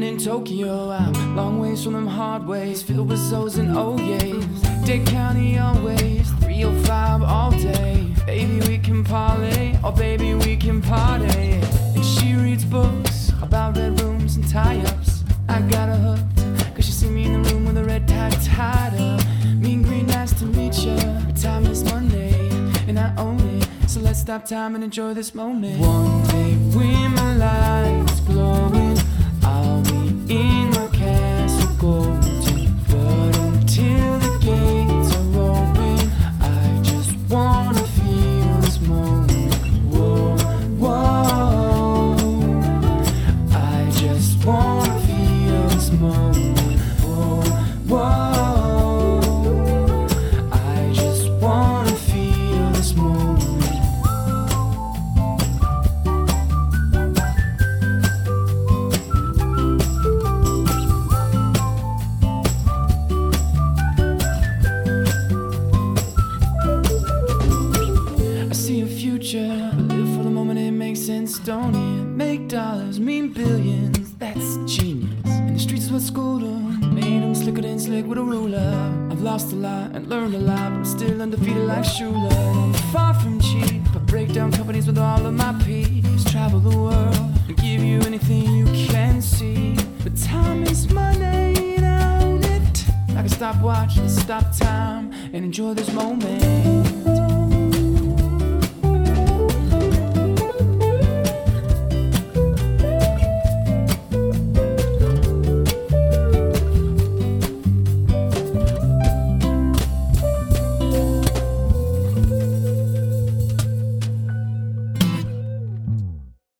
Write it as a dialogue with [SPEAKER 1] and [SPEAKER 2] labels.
[SPEAKER 1] in Tokyo. I'm long ways from them hard ways, filled with O's and oh yays. Dick County always, 305 all day. Baby, we can parlay, oh baby, we can party. And she reads books about red rooms and tie-ups. I got her hooked, cause she see me in the room with a red tag tied up. Mean green, nice to meet ya, but time is Monday, and I own it. So let's stop time and enjoy this moment. One day when my light's glowing, I'll be in my castle golden. But until the gates are open, I just wanna feel this moment. Whoa, whoa, I just wanna feel this moment. Whoa, whoa, I just wanna feel this moment. But live for the moment, it makes sense, don't it? Make dollars, mean billions, that's genius. And the streets is what schooled them, made them slicker than slick with a ruler. I've lost a lot and learned a lot, but I'm still undefeated like Shula. I'm far from cheap, I break down companies with all of my peeps. Travel the world and give you anything you can see. But time is money and I own it. I can stop watch and stop time and enjoy this moment.